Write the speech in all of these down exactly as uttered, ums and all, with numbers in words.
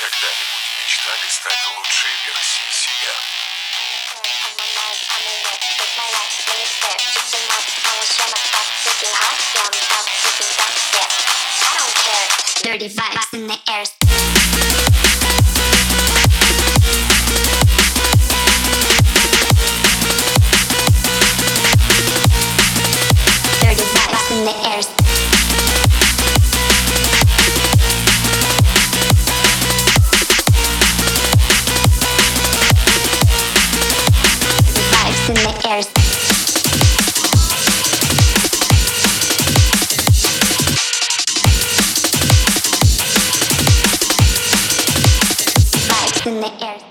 когда-нибудь мечтали стать лучшей версией себя? Dirty vibes in the air. Dirty vibes in the air. Vibes in the air. Vibes in the air.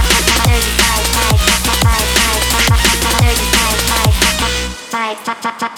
Dirty